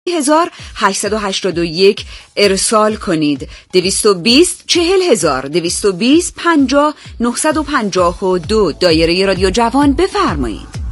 1881 ارسال کنید. 220 40000 220 50 952 دایره رادیو جوان بفرمایید.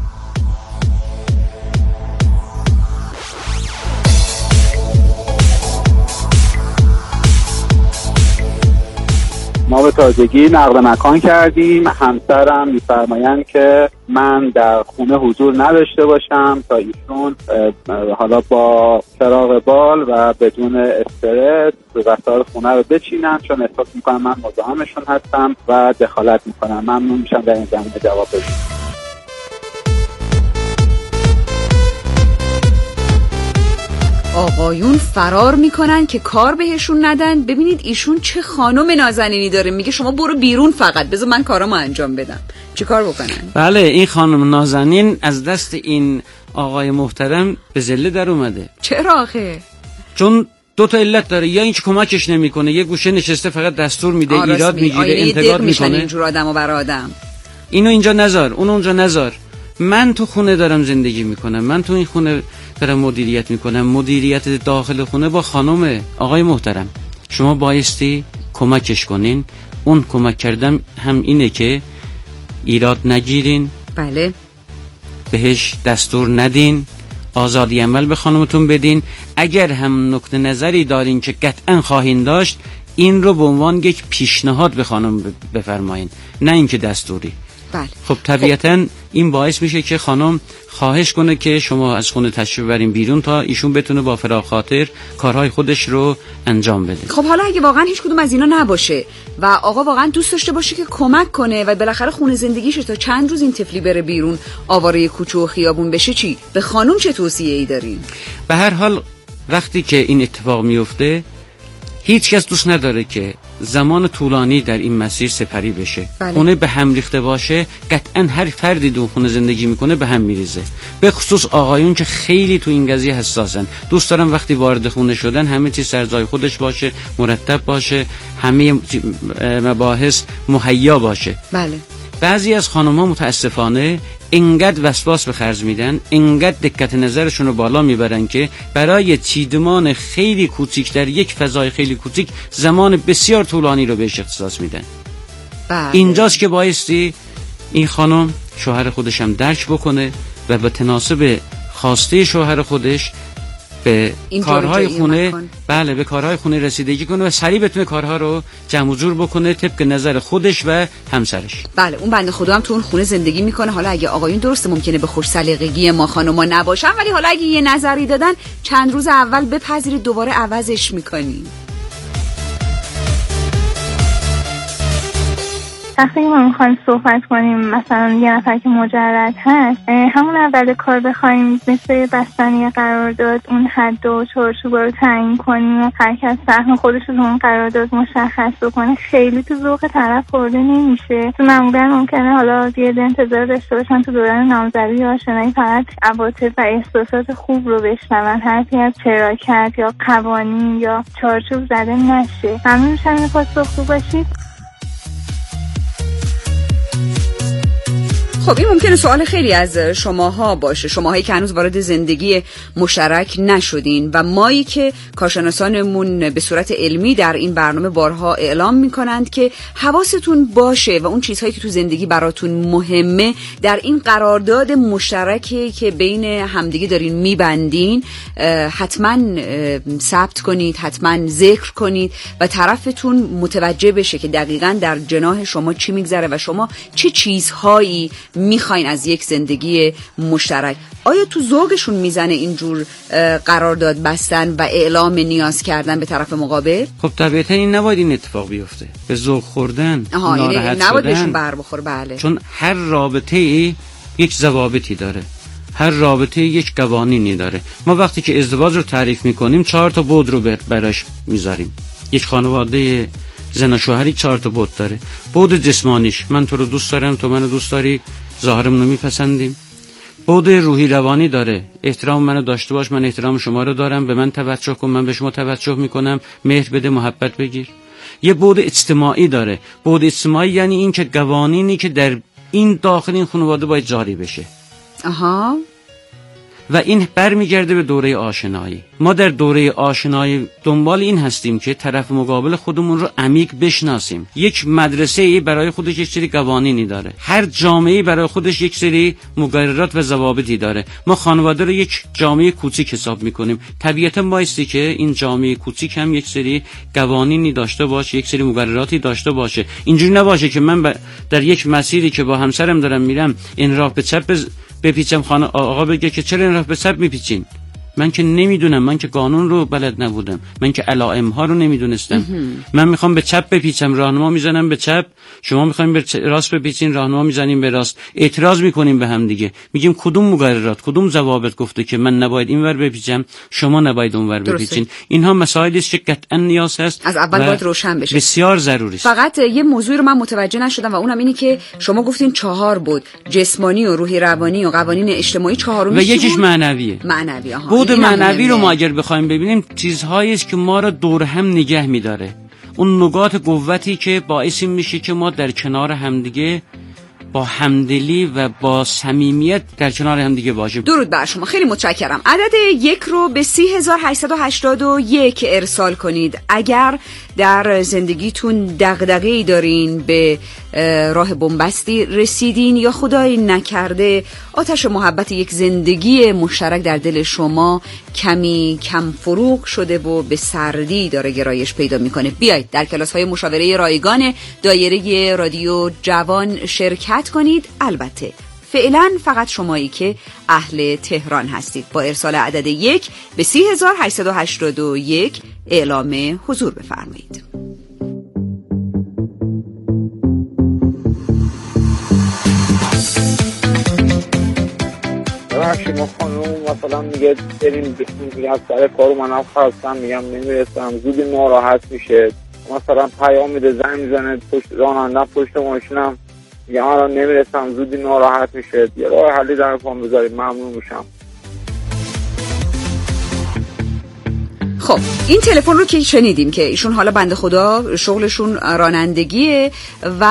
ما به تازگی نقل مکان کردیم. همسرم می‌فرمایند که من در خونه حضور نداشته باشم تا ایشون حالا با فراغ بال و بدون استرس وسایل خونه رو بچینن، چون احساس می‌کنم من مزاحمشون هستم و دخالت می‌کنم. ممنون میشم در این زمینه جواب بدید. آقایون فرار میکنن که کار بهشون ندن. ببینید ایشون چه خانم نازنینی داره، میگه شما برو بیرون فقط بذار من کارامو انجام بدم. چه کار بکنن؟ بله، این خانم نازنین از دست این آقای محترم به ذله در اومده. چرا آخه؟ چون دو تا علت داره، یا اینکه کمکش نمیکنه، یه گوشه نشسته فقط دستور میده، ایراد میگیره، انتقاد میکنه. اینجور آدمو برای آدم اینو اینجا نذار، اون اونجا نذار. من تو خونه دارم زندگی میکنم، من تو این خونه دارم مدیریت میکنم. مدیریت داخل خونه با خانمه. آقای محترم شما بایستی کمکش کنین. اون کمک کردم هم اینه که ایراد نگیرین، بله، بهش دستور ندین، آزادی عمل به خانمتون بدین. اگر هم نکته نظری دارین که قطعا خواهین داشت، این رو به عنوان یک پیشنهاد به خانم بفرمایین، نه اینکه دستوری. بله. خب طبیعتاً این باعث میشه که خانم خواهش کنه که شما از خونه تشریف برین بیرون تا ایشون بتونه با فراغ خاطر کارهای خودش رو انجام بده. خب حالا اگه واقعا هیچ کدوم از اینا نباشه و آقا واقعا دوست داشته باشه که کمک کنه و بالاخره خونه زندگیشه تا چند روز این طفلی بره بیرون آواره کوچه و خیابون بشه، چی؟ به خانم چه توصیه‌ای دارین؟ به هر حال وقتی که این اتفاق میفته هیچ کس دوست نداره که زمان طولانی در این مسیر سپری بشه. بله. خونه به هم ریخته باشه، قطعا هر فردی دو خونه زندگی میکنه به هم میریزه. به خصوص آقایون که خیلی تو این قضیه حساسن، دوست دارن وقتی وارد خونه شدن همه چیز سر جای خودش باشه، مرتب باشه، همه مباحث مهیا باشه. بله. بعضی از خانم‌ها متاسفانه انقدر وسواس به خرج میدن، انقدر دقت نظرشون رو بالا میبرن که برای چیدمان خیلی کوچیک در یک فضای خیلی کوچیک زمان بسیار طولانی رو بهش اختصاص میدن. بله. اینجاست که بایستی این خانم شوهر خودش هم درک بکنه و به تناسب خواسته شوهر خودش به کارهای خونه، بله، به کارهای خونه رسیدگی کنه و سریع بتونه کارها رو جمع و جور بکنه طبق نظر خودش و همسرش. بله، اون بنده خدا هم تو اون خونه زندگی میکنه. حالا اگه آقایون درسته ممکنه به خوش سلیقگی ما خانوما نباشن، ولی حالا اگه یه نظری دادن چند روز اول بپذیرید دوباره عوضش میکنی. وقتی ما میخوایم صحبت کنیم مثلا یه نفر که مجرد هست، همون اول کار بخوایم مثل بستنی قرارداد اون حد و چارچوب رو تعیین کنیم و هر کس سهم خودش رو اون قرارداد مشخص بکنه، خیلی تو ذوق طرف خورده نمیشه. تو معمولا ممکنه حالا یه انتظار داشته باشن تو دوران نامزدی یا آشنایی فقط عواطف و احساسات خوب رو بشنون، حرفی از چراکت یا قوانین یا چارچوب زده نشه. ممنون میشم پاسخگو باشید. خب این ممکنه سوال خیلی از شماها باشه، شماهایی که هنوز وارد زندگی مشترک نشدین و مایی که کارشناسانمون به صورت علمی در این برنامه بارها اعلام میکنند که حواستون باشه و اون چیزهایی که تو زندگی براتون مهمه در این قرارداد مشترکی که بین همدیگه دارین میبندین حتما ثبت کنید، حتما ذکر کنید و طرفتون متوجه بشه که دقیقاً در جناح شما چی میگذره و شما چه چیزهایی میخواین از یک زندگی مشترک. آیا تو ذوقشون میزنه اینجور قرارداد بستن و اعلام نیاز کردن به طرف مقابل؟ خب طبیعتا این نباید این اتفاق بیفته، به ذوق خوردن، ناراحت شدن، نباید بهشون بر بخوره. بله، چون هر رابطه یک ضوابطی داره، هر رابطه یک قوانینی داره. ما وقتی که ازدواج رو تعریف میکنیم 4 تا بعد رو براش میذاریم. یک خانواده زن و شوهری 4 تا بعد داره. بعد جسمانیش، من تو رو دوست دارم، تو منو دوست داری، ظاهرمون رو میپسندیم. بعد روحی روانی داره، احترام منو داشته باش، من احترام شما رو دارم، به من توجه کن، من به شما توجه میکنم، مهر بده، محبت بگیر. یه بعد اجتماعی داره. بعد اجتماعی یعنی این که قوانینی که در این داخل این خانواده باید جاری بشه. و این برمیگرده به دوره آشنایی. ما در دوره آشنایی دنبال این هستیم که طرف مقابل خودمون رو عمیق بشناسیم. یک مدرسه برای خودش یک سری قوانینی داره، هر جامعه برای خودش یک سری مقررات و ضوابطی داره. ما خانواده رو یک جامعه کوچیک حساب میکنیم، طبیعتا بایستی که این جامعه کوچیک هم یک سری قوانینی داشته باشه، یک سری مقرراتی داشته باشه. اینجوری نباشه که من در یک مسیری که با همسرم دارم میرم این راه به چپ بپیچم، خانه آقا بگه که چرا این راه به چپ میپیچین؟ من که نمیدونم، من که قانون رو بلد نبودم، من که علائم ها رو نمیدونستم. من میخوام به چپ بپیچم، راهنما میزنم به چپ، شما میخوایم به راست بپیچین، راهنما میزنیم به راست. اعتراض میکنیم به هم دیگه، میگیم کدوم مقررات، کدوم ضوابط گفته که من نباید اینور بپیچم، شما نباید اونور بپیچین؟ اینها مسائلی است که قطعا نیاز هست از اول باید روشن بشه، بسیار ضروری است. فقط یه موضوعی رو من متوجه نشدم و اونم اینی که شما گفتین 4 بود، جسمانی و روحی روانی و قوانین اجتماعی، چهارمیش و یکیش معنویه. بود معنوی رو ما اگر بخوایم ببینیم چیزهایی است که ما را دور هم نگه می‌داره، اون نقاط قوتی که باعث میشه که ما در کنار همدیگه با همدلی و با صمیمیت در کنار همدیگه باشیم. درود بر شما، خیلی متشکرم. عدد 1 رو به 3881 ارسال کنید اگر در زندگیتون دغدغه‌ای دارین، به راه بنبستی رسیدین یا خدای نکرده آتش محبت یک زندگی مشترک در دل شما کمی کم فروغ شده و به سردی داره گرایش پیدا میکنه. بیایید در کلاس‌های مشاوره رایگان دایره رادیو جوان شرکت کنید. البته فعلا فقط شمایی که اهل تهران هستید با ارسال عدد 1 به 3881 اعلام حضور بفرمایید. شما خانم مثلا میگه بریم بسیم از سر کارو منم خواستم میگم نمیرسم، زودی ناراحت میشه، مثلا پیام میده، زنگ میزنه پشت راننده پشت ماشینم میگم الان نمیرسم، زودی ناراحت میشه. یه راه حلی در پام بذارید ممنون میشم. خب این تلفن رو که شنیدیم که ایشون حالا بنده خدا شغلشون رانندگیه و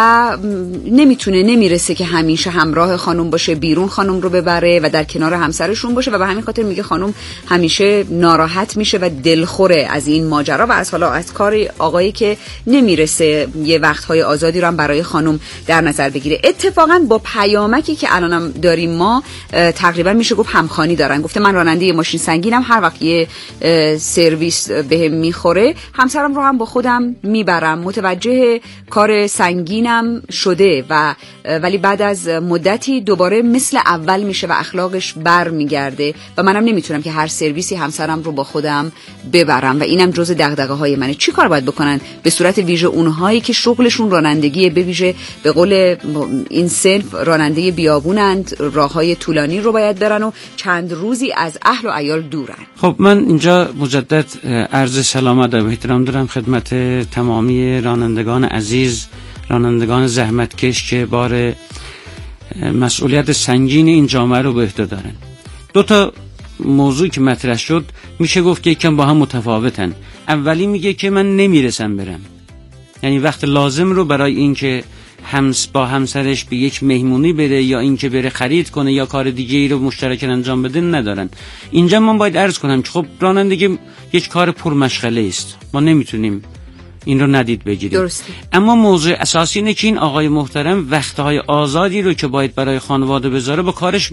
نمیرسه که همیشه همراه خانم باشه، بیرون خانم رو ببره و در کنار همسرشون باشه و به همین خاطر میگه خانم همیشه ناراحت میشه و دلخوره از این ماجرا و از کار آقایی که نمیرسه یه وقتهای آزادی رو هم برای خانم در نظر بگیره. اتفاقا با پیامکی که الانم داریم ما تقریبا میشه گفت همخوانی دارن. گفته من راننده ماشین سنگینم، هر وقت یه سرویس بهم میخوره همسرم رو هم با خودم میبرم، متوجه کار سنگینم شده ولی بعد از مدتی دوباره مثل اول میشه و اخلاقش بر میگرده و منم نمیتونم که هر سرویسی همسرم رو با خودم ببرم و اینم جز دغدغه های منه. چی کار باید بکنن به صورت ویژه اونهایی که شغلشون رانندگیه، به ویژه به قول این صنف راننده بیابونند، راههای طولانی رو باید برن و چند روزی از اهل و عیال دورن؟ خب من اینجا مجدد عرض سلامت و احترام دارم خدمت تمامی رانندگان عزیز، رانندگان زحمتکش که بار مسئولیت سنگین این جامعه رو به عهده دارن. 2 تا موضوعی که مطرح شد میشه گفت که یکم با هم متفاوتن. اولی میگه که من نمیرسم برم، یعنی وقت لازم رو برای این که با همسرش به یک مهمونی بره یا اینکه بره خرید کنه یا کار دیگه ای رو مشترک انجام بده ندارن. اینجا من باید عرض کنم که خب رانندگی یک کار پرمشغله است، ما نمیتونیم این رو ندید بگیریم. درسته. اما موضوع اساسی اینه که این آقای محترم وقتهای آزادی رو که باید برای خانواده بذاره با کارش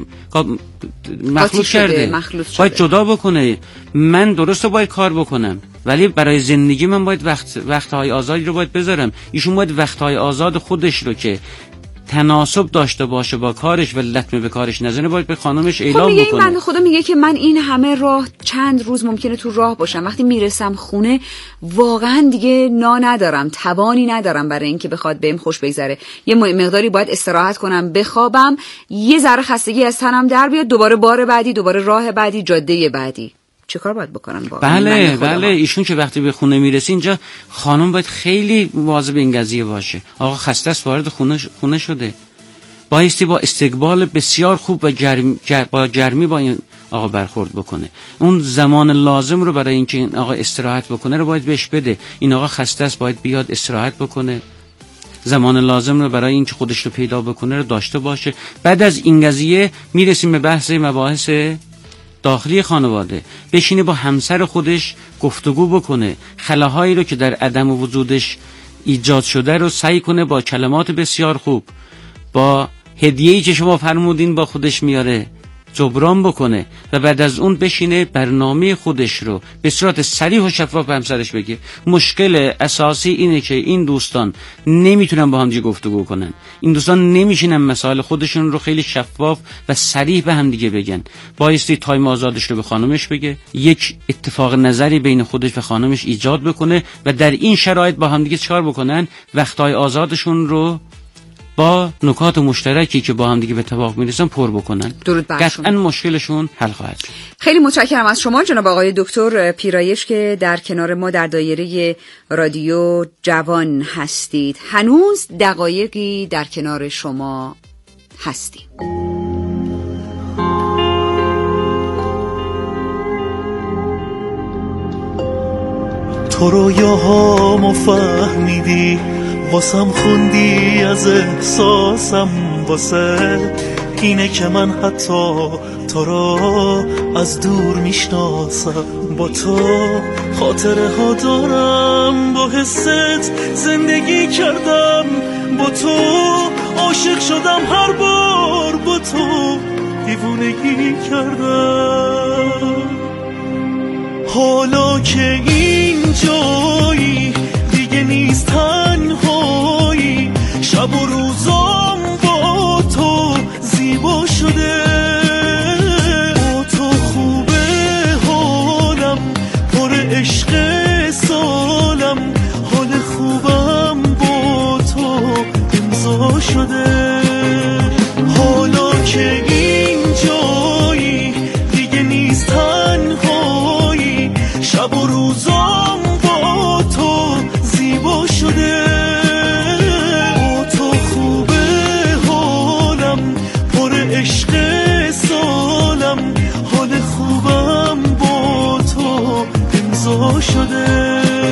مخلوط کرده، باید جدا بکنه. من درسته باید کار بکنم ولی برای زندگی من باید وقتهای آزادی رو باید بذارم. ایشون باید وقتهای آزاد خودش رو که تناسب داشته باشه با کارش و لطمه به کارش نزنه باید به خانمش اعلام بکنه. این بنده خدا میگه که من این همه راه چند روز ممکنه تو راه باشم، وقتی میرسم خونه واقعا دیگه ندارم، توانی ندارم برای اینکه بخواد بهم خوش بگذره، یه مقداری باید استراحت کنم، بخوابم، یه ذره خستگی از تنم در بیاد، دوباره بار بعدی، دوباره راه بعدی، جاده بعدی. چه کار باید بکنن واقعا؟ بله ایشون که وقتی به خونه میرسه اینجا خانم باید خیلی مواظب این قضیه باشه. آقا خسته است، وارد خونه شده، بایستی با استقبال بسیار خوب و با گرمی با این آقا برخورد بکنه. اون زمان لازم رو برای اینکه این آقا استراحت بکنه رو باید بهش بده. این آقا خسته است، باید بیاد استراحت بکنه، زمان لازم رو برای اینکه خودش رو پیدا بکنه رو داشته باشه. بعد از این قضیه میرسیم به بحث مباحث داخلی خانواده بشینه با همسر خودش گفتگو بکنه، خلاهایی رو که در عدم وجودش ایجاد شده رو سعی کنه با کلمات بسیار خوب، با هدیه‌ای که شما فرمودین با خودش میاره جبران بکنه و بعد از اون بشینه برنامه خودش رو به صورت صریح و شفاف به همسرش بگه. مشکل اساسی اینه که این دوستان نمیتونن با همدیگه گفتگو کنن، این دوستان نمیشینن مسائل خودشون رو خیلی شفاف و صریح به همدیگه بگن. بایستی تایم آزادش رو به خانمش بگه، یک اتفاق نظری بین خودش و خانمش ایجاد بکنه و در این شرایط با همدیگه چیکار بکنن؟ وقتهای آزادشون رو با نکات مشترکی که با هم دیگه به اتفاق میرسن پر بکنن. قطعاً مشکلشون حل خواهد شد. خیلی متشکرم از شما جناب آقای دکتر پیرایش که در کنار ما در دایره رادیو جوان هستید. هنوز دقایقی در کنار شما هستیم. تو رویاهامو فهمیدی، واسم خوندی از احساسم، واسه اینه که من حتی تو را از دور میشناسم. با تو خاطره ها دارم، با حست زندگی کردم، با تو عاشق شدم، هر بار با تو دیوونگی کردم. حالا که این جایی دیگه نیست تنهایی، شب و روزام با تو زیبا شده، با تو خوبه حالم، پر عشق سالم، حال خوبم با تو امضا شده. حالا که این جایی دیگه نیست تنهایی، شب و روزام با تو زیبا شده، با تو خوبه حالم، پر عشق سالم، حال خوبم با تو امضا شده.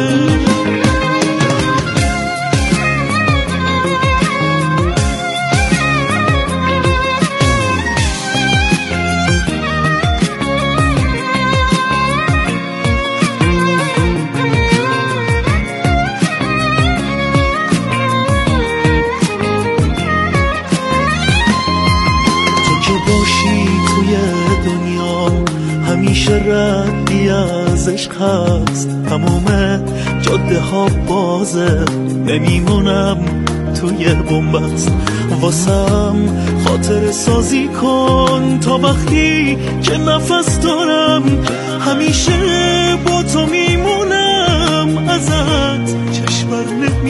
ردی از عشق هست، تمام جاده ها بازه، نمیمونم توی بنبست. واسم خاطر سازی کن تا وقتی که نفس دارم، همیشه با تو میمونم، ازت چشم بر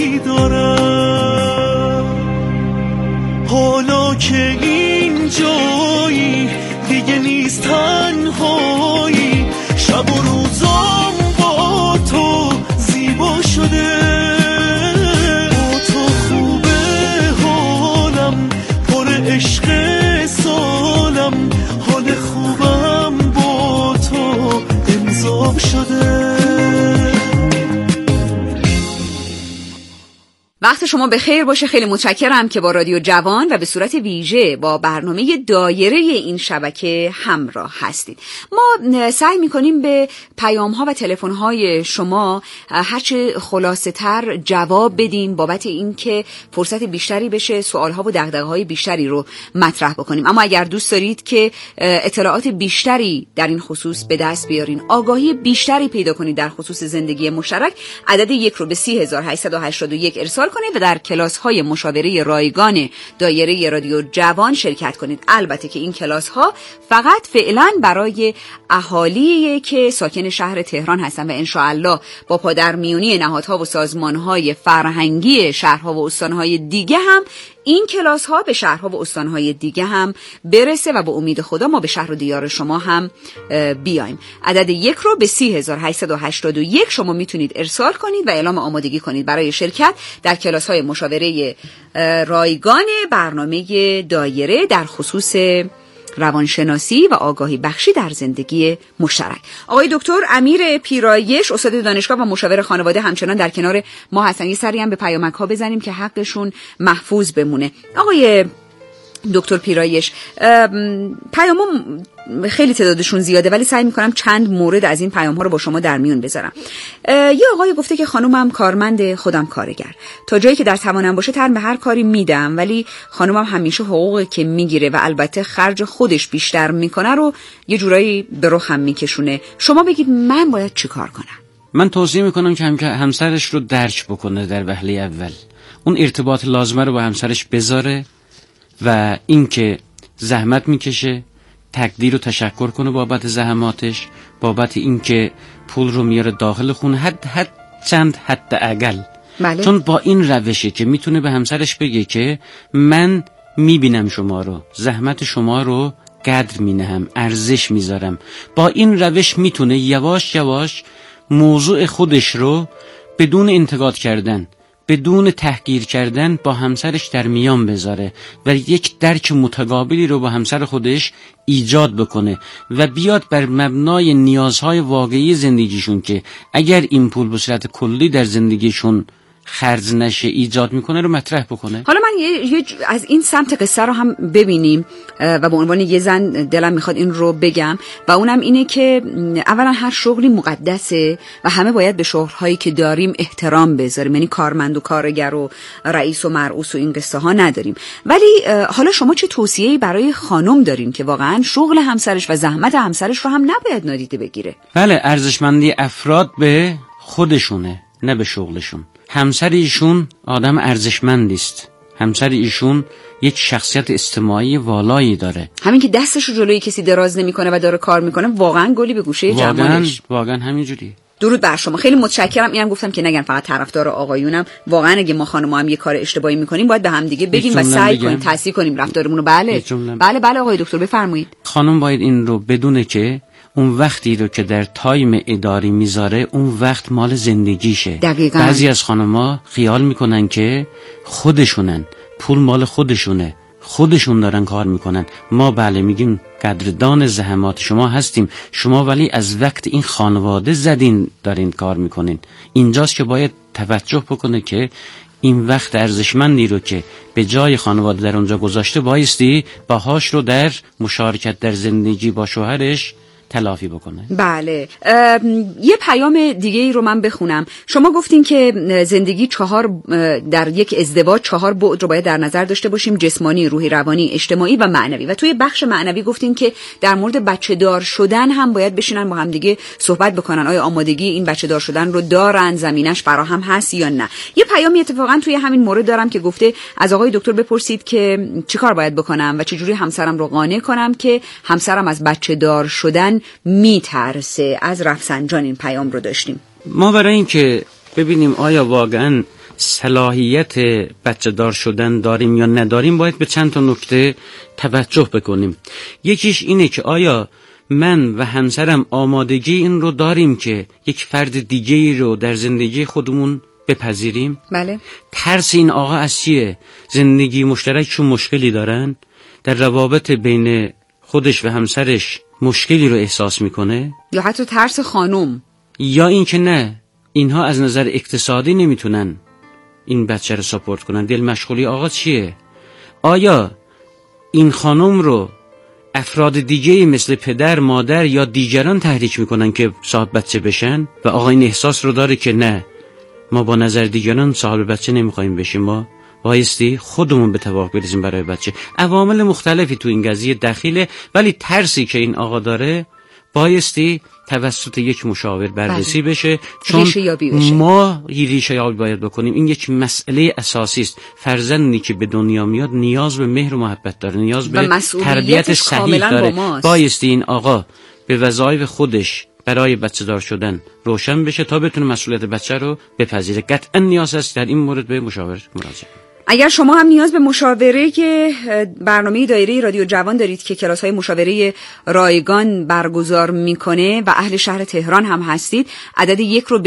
نمیدارم. حالا که این جایی دیگه نیست تنهایی، شب و روزام با تو زیبا شده، با تو خوبه حالم، پر عشق سالم، حال خوبم با تو امضا شده. وقت شما بخیر باشه. خیلی متشکرم که با رادیو جوان و به صورت ویژه با برنامه دایره این شبکه همراه هستید. ما سعی می‌کنیم به پیام‌ها و تلفن‌های شما هرچه خلاصه‌تر جواب بدیم بابت اینکه فرصت بیشتری بشه سوال‌ها و دغدغه‌های بیشتری رو مطرح بکنیم. اما اگر دوست دارید که اطلاعات بیشتری در این خصوص به دست بیارین، آگاهی بیشتری پیدا کنید در خصوص زندگی مشترک، عدد 1 رو به 30881 ارسال کنید و در کلاس‌های مشاوره رایگان دایره رادیو جوان شرکت کنید. البته که این کلاس‌ها فقط فعلا برای اهالیه که ساکن شهر تهران هستن و انشاءالله با پادرمیونی نهادها و سازمان‌های فرهنگی شهرها و استان‌های دیگه هم این کلاس ها به شهرها و استانهای دیگه هم برسه و با امید خدا ما به شهر و دیار شما هم بیایم. عدد 1 رو به 30881 شما میتونید ارسال کنید و اعلام آمادگی کنید برای شرکت در کلاس های مشاوره رایگان برنامه دایره در خصوص روانشناسی و آگاهی بخشی در زندگی مشترک. آقای دکتر امیر پیرایش استاد دانشگاه و مشاور خانواده همچنان در کنار ما هستن. یه سری هم به پیامک ها بزنیم که حقشون محفوظ بمونه. آقای دکتر پیرایش، پیامم خیلی تعدادشون زیاده ولی سعی میکنم چند مورد از این پیام ها رو با شما در میون بذارم. یه آقای گفته که خانومم کارمند، خودم کارگر، تا جایی که در توانم باشه تن به هر کاری میدم، ولی خانومم همیشه حقوقی که میگیره و البته خرج خودش بیشتر میکنه رو یه جورایی به روحم میکشونه. شما بگید من باید چی کار کنم؟ من توصیه میکنم که همسرش رو درک بکنه در وهله اول، اون ارتباط لازمه رو با همسرش بذاره و اینکه زحمت میکشه تقدیر و تشکر کنه بابت زحماتش، بابت اینکه پول رو میاره داخل خونه، حد اقل. بله. چون با این روشه که میتونه به همسرش بگه که من میبینم شما رو، زحمت شما رو قدر مینهم، ارزش میذارم. با این روش میتونه یواش یواش موضوع خودش رو بدون انتقاد کردن، بدون تحقیر کردن با همسرش در میان بذاره و یک درک متقابلی رو با همسر خودش ایجاد بکنه و بیاد بر مبنای نیازهای واقعی زندگیشون که اگر این پول به صورت کلی در زندگیشون خرج نشه ایجاد میکنه رو مطرح بکنه. حالا من یه از این سمت قصه رو هم ببینیم و به عنوان یه زن دلم میخواد این رو بگم و اونم اینه که اولا هر شغلی مقدسه و همه باید به شغل‌هایی که داریم احترام بذاریم، یعنی کارمند و کارگر و رئیس و مرئوس و این قصه ها نداریم. ولی حالا شما چه توصیه‌ای برای خانم دارین که واقعا شغل همسرش و زحمت همسرش رو هم نباید نادیده بگیره؟ بله، ارزشمندی افراد به خودشونه نه به شغلشون. همسر ایشون آدم ارزشمندی است، همسر ایشون یک شخصیت اجتماعی والایی داره. همین که دستش رو جلوی کسی دراز نمیکنه و داره کار میکنه واقعا گلی به گوشه جمالش. واقعا همینجوری. درود بر شما، خیلی متشکرم. اینم گفتم که نگن فقط طرفدار آقایونم، واقعا اگه ما خانم‌ها هم یه کار اشتباهی میکنیم باید به هم دیگه بگیم و سعی کنیم تصحیح کنیم رفتارمون رو. بله آقای دکتر بفرمایید. خانم باید این رو بدونه که اون وقتی رو که در تایم اداری میذاره اون وقت مال زندگیشه. دقیقاً. بعضی از خانم‌ها خیال میکنن که خودشونن، پول مال خودشونه، خودشون دارن کار میکنن. ما بله میگیم قدردان زحمات شما هستیم، شما ولی از وقت این خانواده زدین دارین کار میکنین. اینجاست که باید توجه بکنه که این وقت ارزشمندی رو که به جای خانواده در اونجا گذاشته بایستی باهاش رو در مشارکت در زندگی با شوهرش تلافی بکنه. بله. یه پیام دیگه ای رو من بخونم. شما گفتین که زندگی در یک ازدواج 4 بعد رو باید در نظر داشته باشیم: جسمانی، روحی، روانی، اجتماعی و معنوی. و توی بخش معنوی گفتین که در مورد بچه دار شدن هم باید بشینن با هم دیگه صحبت بکنن. آیا آمادگی این بچه دار شدن رو دارن، زمینش فراهم هست یا نه؟ یه پیامی اتفاقا توی همین مورد دارم که گفته از آقای دکتر بپرسید که چیکار باید بکنم و چجوری همسرم رو قانع کنم که همسرم از بچه دار شدن میترسه. از رفسنجان این پیام رو داشتیم. ما برای این که ببینیم آیا واقعا صلاحیت بچه دار شدن داریم یا نداریم باید به چند تا نکته توجه بکنیم. یکیش اینه که آیا من و همسرم آمادگی این رو داریم که یک فرد دیگه‌ای رو در زندگی خودمون بپذیریم؟ بله. ترس این آقا از چیه؟ زندگی مشترکشون مشکلی دارن؟ در روابط بین خودش و همسرش مشکلی رو احساس میکنه؟ یا حتی ترس خانم؟ یا این که نه، اینها از نظر اقتصادی نمیتونن این بچه رو ساپورت کنن. دل مشغولی آقا چیه؟ آیا این خانم رو افراد دیگه مثل پدر، مادر یا دیگران تحریک میکنن که صاحب بچه بشن و آقا این احساس رو داره که نه، ما با نظر دیگران صاحب بچه نمیخوایم بشیم، ما بایستی خودمون به توافق برسیم برای بچه. عوامل مختلفی تو این قضیه دخیله، ولی ترسی که این آقا داره بایستی توسط یک مشاور بررسی بشه، چون ما ریشه یابی باید بکنیم. این یک مسئله اساسی است. فرزندی که به دنیا میاد نیاز به مهر و محبت داره، نیاز به تربیت صحیح داره. بایستی این آقا به وظایف خودش برای بچه دار شدن روشن بشه تا بتونه مسئولیت بچه رو بپذیره. قطعا نیاز است در این مورد به مشاور مراجعه. اگر شما هم نیاز به مشاوره که برنامه دایره رادیو جوان دارید که کلاس‌های مشاوره رایگان برگزار میکنه و اهل شهر تهران هم هستید، عدد 1 رو به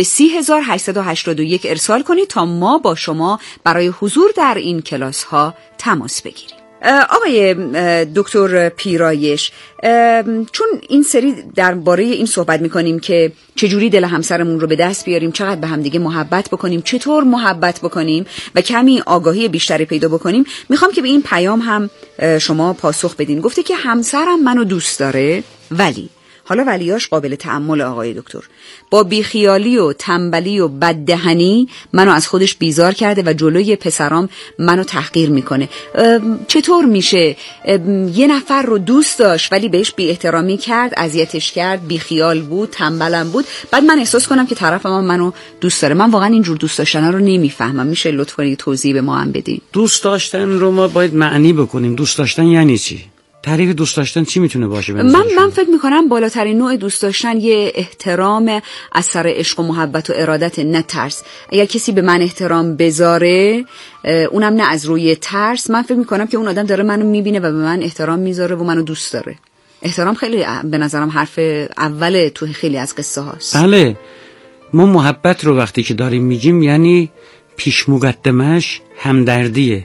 30881 ارسال کنید تا ما با شما برای حضور در این کلاس‌ها تماس بگیریم. آقای دکتر پیرایش، چون این سری درباره این صحبت میکنیم که چجوری دل همسرمون رو به دست بیاریم، چقدر به همدیگه محبت بکنیم، چطور محبت بکنیم و کمی آگاهی بیشتری پیدا بکنیم، میخوام که به این پیام هم شما پاسخ بدین. گفته که همسرم منو دوست داره، ولی حالا ولیاش قابل تأمل آقای دکتر، با بیخیالی و تنبلی و بددهنی منو از خودش بیزار کرده و جلوی پسرام منو تحقیر میکنه. چطور میشه یه نفر رو دوست داشت ولی بهش بی احترامی کرد، اذیتش کرد، بیخیال بود، تنبلم بود، بعد من احساس کنم که طرفم منو دوست داره؟ من واقعا اینجور دوست داشتن رو نمیفهمم. میشه لطف کنید توضیح به ما هم بدین؟ دوست داشتن رو ما باید معنی بکنیم. دوست داشتن یعنی چی؟ تعریف دوست داشتن چی میتونه باشه؟ من فکر میکنم بالاترین نوع دوست داشتن یه احترام از سر عشق و محبت و ارادت، نه ترس. اگر کسی به من احترام بذاره، اونم نه از روی ترس، من فکر میکنم که اون آدم داره منو میبینه و به من احترام میذاره و منو دوست داره. احترام خیلی به نظرم حرف اول تو خیلی از قصه هاست. بله، ما محبت رو وقتی که داریم میگیم یعنی پیش مقدمش همدردیه،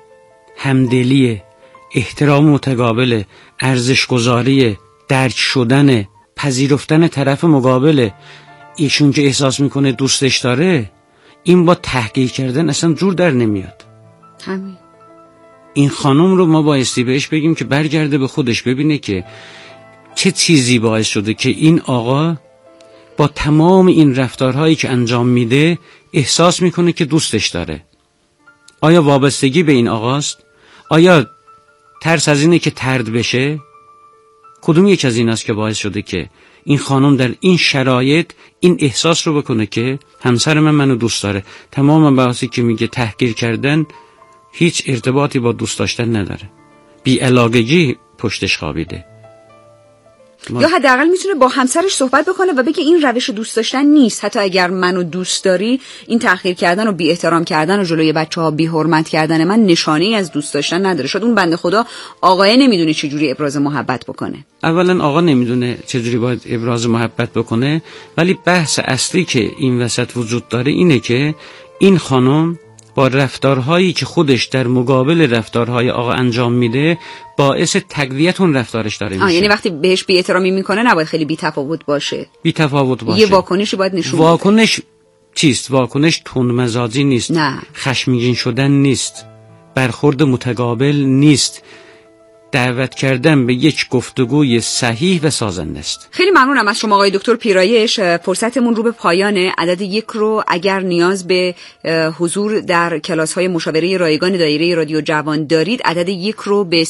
همدلیه، احترام متقابل، ارزش گذاری، درک شدن، پذیرفتن طرف مقابل. ایشون که احساس میکنه دوستش داره، این با تحقیر کردن اصلا جور در نمیاد. همین. این خانم رو ما بایستی بهش بگیم که برگرده به خودش، ببینه که چه چیزی باعث شده که این آقا با تمام این رفتارهایی که انجام میده احساس میکنه که دوستش داره. آیا وابستگی به این آقاست؟ آیا ترس از اینه که طرد بشه؟ کدوم یک از این است که باعث شده که این خانم در این شرایط این احساس رو بکنه که همسر منو دوست داره؟ تمام بحثی که میگه تحقیر کردن هیچ ارتباطی با دوست داشتن نداره. بی‌علاقگی پشتش خوابیده. یا حداقل میتونه با همسرش صحبت بکنه و بگه این روش دوست داشتن نیست. حتی اگر منو دوست داری، این تحقیر کردن و بی احترام کردن و جلوی بچه‌ها بی حرمت کردن من نشانه‌ای از دوست داشتن نداره. شاید اون بنده خدا آقای نمیدونه چجوری ابراز محبت بکنه. اولا آقا نمیدونه چجوری باید ابراز محبت بکنه، ولی بحث اصلی که این وسط وجود داره اینه که این خانم با رفتارهایی که خودش در مقابل رفتارهای آقا انجام میده باعث تقویت اون رفتارش داره میشه. یعنی وقتی بهش بی احترامی میکنه نباید خیلی بی تفاوت باشه. بی تفاوت باشه. یه واکنشی باید نشون بده. واکنش چیست؟ واکنش تندمزاجی نیست. نه. خشمگین شدن نیست. برخورد متقابل نیست. دعوت کردن به یک گفتگوی صحیح و سازنده است. خیلی ممنونم از شما آقای دکتر پیرایش. فرصتمون رو به پایانه. عدد 1 رو اگر نیاز به حضور در کلاس‌های مشاوره رایگان دایره رادیو جوان دارید، عدد 1 رو به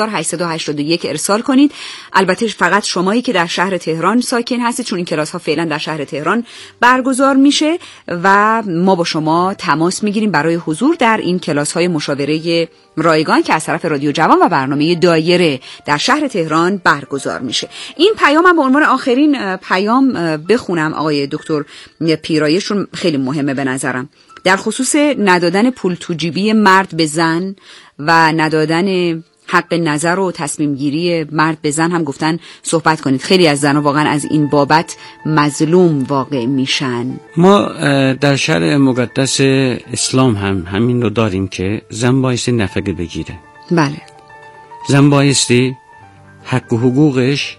30881 ارسال کنید. البته فقط شمایی که در شهر تهران ساکن هستید، چون این کلاس‌ها فعلا در شهر تهران برگزار میشه و ما با شما تماس میگیریم برای حضور در این کلاس‌های مشاوره رایگان که از طرف رادیو جوان و برنامه دایره در شهر تهران برگزار میشه. این پیام هم به عنوان آخرین پیام بخونم آقای دکتر پیرایش، چون خیلی مهمه به نظرم. در خصوص ندادن پول تو جیبی مرد به زن و ندادن حق نظر و تصمیم گیری مرد به زن هم گفتن صحبت کنید. خیلی از زنها واقعا از این بابت مظلوم واقع میشن. ما در شرع مقدس اسلام هم همین رو داریم که زن بایستی نفقه بگیره. بله. زن بایستی حق و حقوقش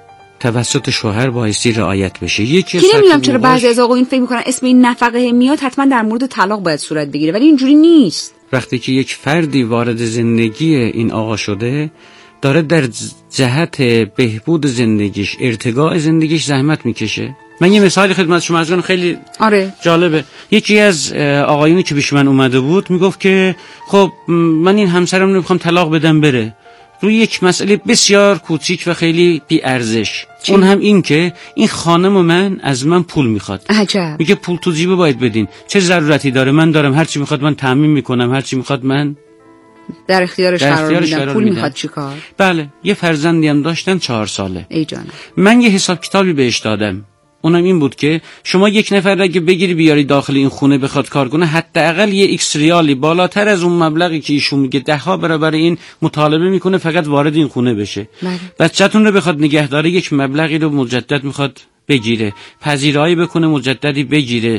توسط شوهر بایستی رعایت بشه. یکی نمیدونم چرا بعضی از آقایون فکر میکنن اسم این نفقه میاد حتما در مورد طلاق باید صورت بگیره، ولی اینجوری نیست. وقتی که یک فردی وارد زندگی این آقا شده، داره در جهت بهبود زندگیش، ارتقاء زندگیش زحمت میکشه. من یه مثالی خدمت شما از خیلی جالبه. یکی از آقایونی که پیش من اومده بود میگفت که خب من این همسرم رو میخوام طلاق بدم بره، روی یک مسئله بسیار کوچیک و خیلی بی ارزش. اون هم این که این خانم من از من پول میخواد. عجب. میگه پول تو جیبه باید بدین. چه ضرورتی داره؟ من دارم، هر چی میخواد من تامین میکنم، هر چی میخواد من در اختیارش قرار میدم. پول میخواد چیکار؟ بله. یه فرزندی هم داشتن 4 ساله. ای جانم. من یه حساب کتابی بهش دادم. اونم این بود که شما یک نفر اگه بگیری بیاری داخل این خونه بخواد کار کنه، حداقل یه ایکس ریالی بالاتر از اون مبلغی که ایشون میگه 10 برابر این مطالبه میکنه فقط وارد این خونه بشه. بچه‌تون رو بخواد نگهداری یک مبلغی رو مجدد میخواد بگیره، پذیرایی بکنه مجددی بگیره،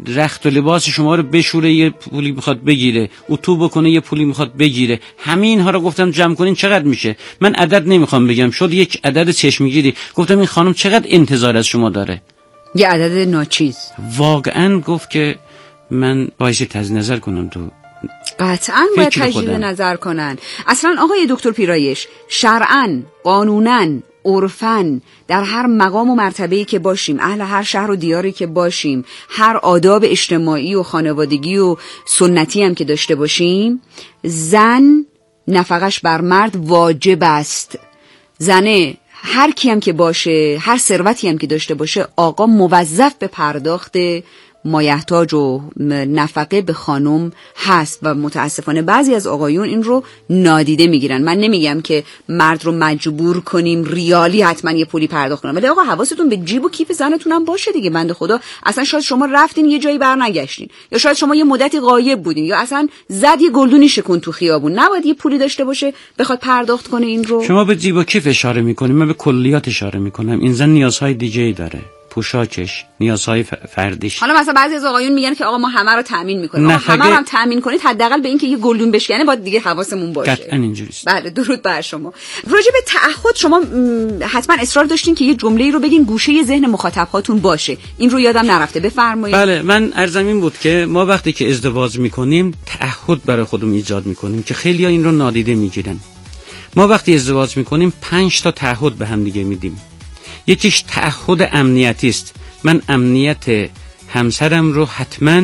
رخت و لباس شما رو بشوره یه پولی میخواد بگیره، اتو بکنه یه پولی میخواد بگیره. همین ها رو گفتم جمع کنین چقدر میشه. من عدد نمیخوام بگم، شد یک عدد چشمگیری. گفتم این خانم چقدر انتظار از شما داره؟ یه عدد ناچیز. واقعا گفت که من باید تجدید نظر کنم. تو قطعاً باید تجدید نظر کنن. اصلا آقای دکتر پیرایش، شرعاً، قانوناً، عرفاً، در هر مقام و مرتبه‌ای که باشیم، اهل هر شهر و دیاری که باشیم، هر آداب اجتماعی و خانوادگی و سنتی هم که داشته باشیم، زن نفقش بر مرد واجب است. زنه هر کی هم که باشه، هر ثروتی هم که داشته باشه، آقا موظف به پرداخت مایحتاج و نفقه به خانم هست و متاسفانه بعضی از آقایون این رو نادیده میگیرن. من نمیگم که مرد رو مجبور کنیم ریالی حتما یه پولی پرداخت کنن، ولی آقا حواستون به جیب و کیف زنتون هم باشه دیگه. بنده خدا اصلا شاید شما رفتین یه جایی برنگشتین، یا شاید شما یه مدتی غایب بودین، یا اصلا زد یه گلدونی شکن تو خیابون، نباید یه پولی داشته باشه بخواد پرداخت کنه این رو. شما به جیب و کیف اشاره میکنید، من به کلیات اشاره میکنم. این زن نیازهای دیگه‌ای داره، پوشاکش، نیازهای فردیش. حالا مثلا بعضی از آقایون میگن که آقا ما همه رو تامین میکنیم. همه رو هم تامین کنید، حداقل به این که یه گلدون بشکنه باید دیگه حواسمون باشه. قطعاً اینجوریه. بله، درود بر شما. راجع به تعهد شما حتما اصرار داشتین که یه جمله‌ای رو بگین گوشه ذهن مخاطب‌هاتون باشه. این رو یادم نرفته، بفرمایید. بله، من عرضم این بود که ما وقتی که ازدواج میکنیم تعهد برای خودمون ایجاد میکنیم که خیلی‌ها این رو نادیده میگیرن. ما وقتی ازدواج میکنیم 5 تا تعهد به هم دیگه میدیم. یکیش تعهد امنیتی است. من امنیت همسرم رو حتما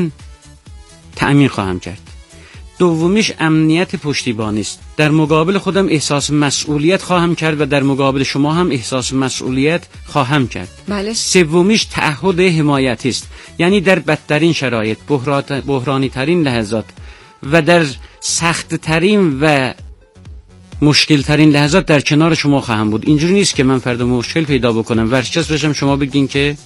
تأمین خواهم کرد. دومیش امنیت پشتیبانی است. در مقابل خودم احساس مسئولیت خواهم کرد و در مقابل شما هم احساس مسئولیت خواهم کرد. بله. سومیش تعهد حمایتی است. یعنی در بدترین شرایط، بحرانی ترین لحظات و در سخت ترین و مشکل ترین لحظات در کنار شما خواهم بود. اینجوری نیست که من فردا مشکل پیدا بکنم ورشکست بشم شما بگین که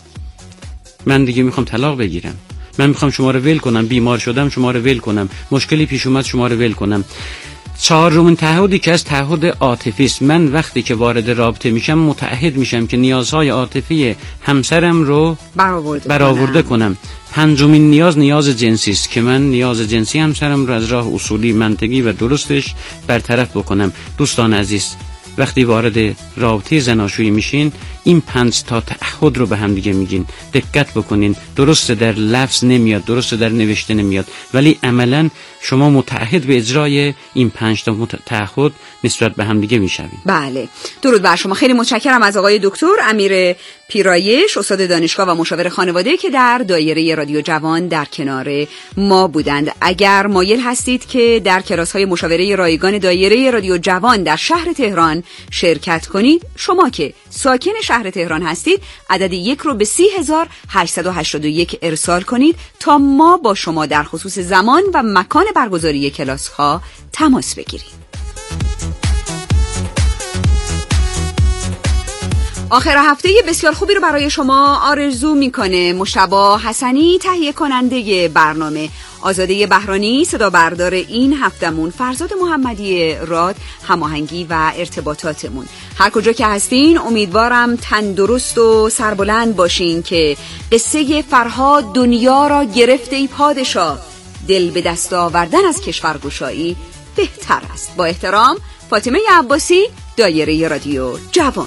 من دیگه میخوام طلاق بگیرم، من میخوام شما رو ول کنم، بیمار شدم شما رو ول کنم، مشکلی پیش اومد شما رو ول کنم. چهارمین تعهدی که از تعهد عاطفی است. من وقتی که وارد رابطه میشم متعهد میشم که نیازهای عاطفی همسرم رو برآورده کنم. پنجمین نیاز جنسی است که من نیاز جنسی همسرم رو از راه اصولی، منطقی و درستش برطرف بکنم. دوستان عزیز، وقتی وارد رابطه زناشویی میشین این 5 تا تعهد رو به هم دیگه میگین. دقت بکنین، درست در لفظ نمیاد، درست در نوشته نمیاد، ولی عملاً شما متعهد به اجرای این 5 تا تعهد نسبت به هم دیگه میشوین. بله، درود بر شما. خیلی متشکرم از آقای دکتر امیر پیرایش، استاد دانشگاه و مشاور خانواده که در دایره رادیو جوان در کنار ما بودند. اگر مایل هستید که در کلاس‌های مشاوره رایگان دایره رادیو جوان در شهر تهران شرکت کنید، شما که ساکن شهر تهران هستید عدد 1 رو به 30881 ارسال کنید تا ما با شما در خصوص زمان و مکان برگزاری کلاس‌ها تماس بگیریم. آخر هفته بسیار خوبی رو برای شما آرزو میکنه مجتبی حسنی، تهیه کننده برنامه، آزاده بهرانی صدا بردار این هفتمون، فرزاد محمدی راد هماهنگی و ارتباطاتمون. هر کجا که هستین امیدوارم تندرست و سربلند باشین که قصه فرهاد دنیا را گرفته ای پادشاه، دل به دست آوردن از کشورگشایی بهتر است. با احترام، فاطمه عباسی، دایره رادیو جوان.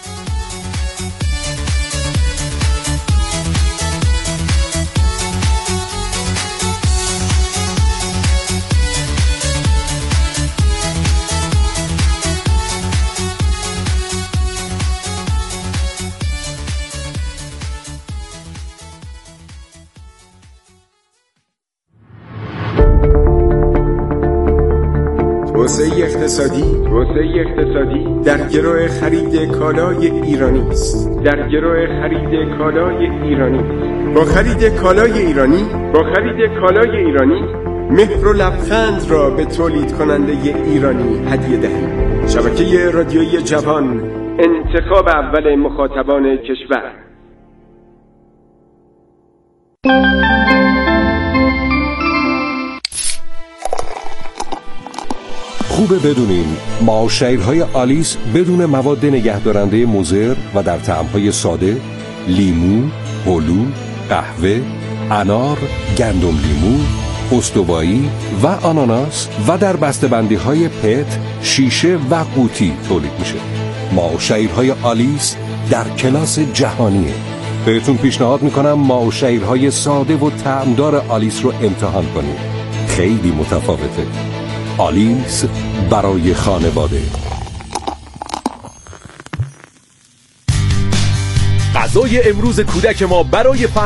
توسعه اقتصادی در گرو خرید کالای ایرانی است. با خرید کالای ایرانی مهر و لبخند را به تولید کننده ایرانی هدیه دهید. شبکه رادیویی جوان، انتخاب اول مخاطبان کشور. خوبه بدونین معاشرهای آلیس بدون مواد نگهدارنده مضر و در طعمهای ساده، لیمو، هلو، قهوه، انار، گندم لیمو، استوایی و آناناس و در بسته‌بندی‌های پت، شیشه و قوطی تولید میشه. ماه‌وشیرهای آلیس در کلاس جهانیه. بهتون پیشنهاد میکنم ماه‌وشیرهای ساده و طعمدار آلیس رو امتحان کنید. خیلی متفاوته. آلیس برای خانواده. غذای امروز کودک ما برای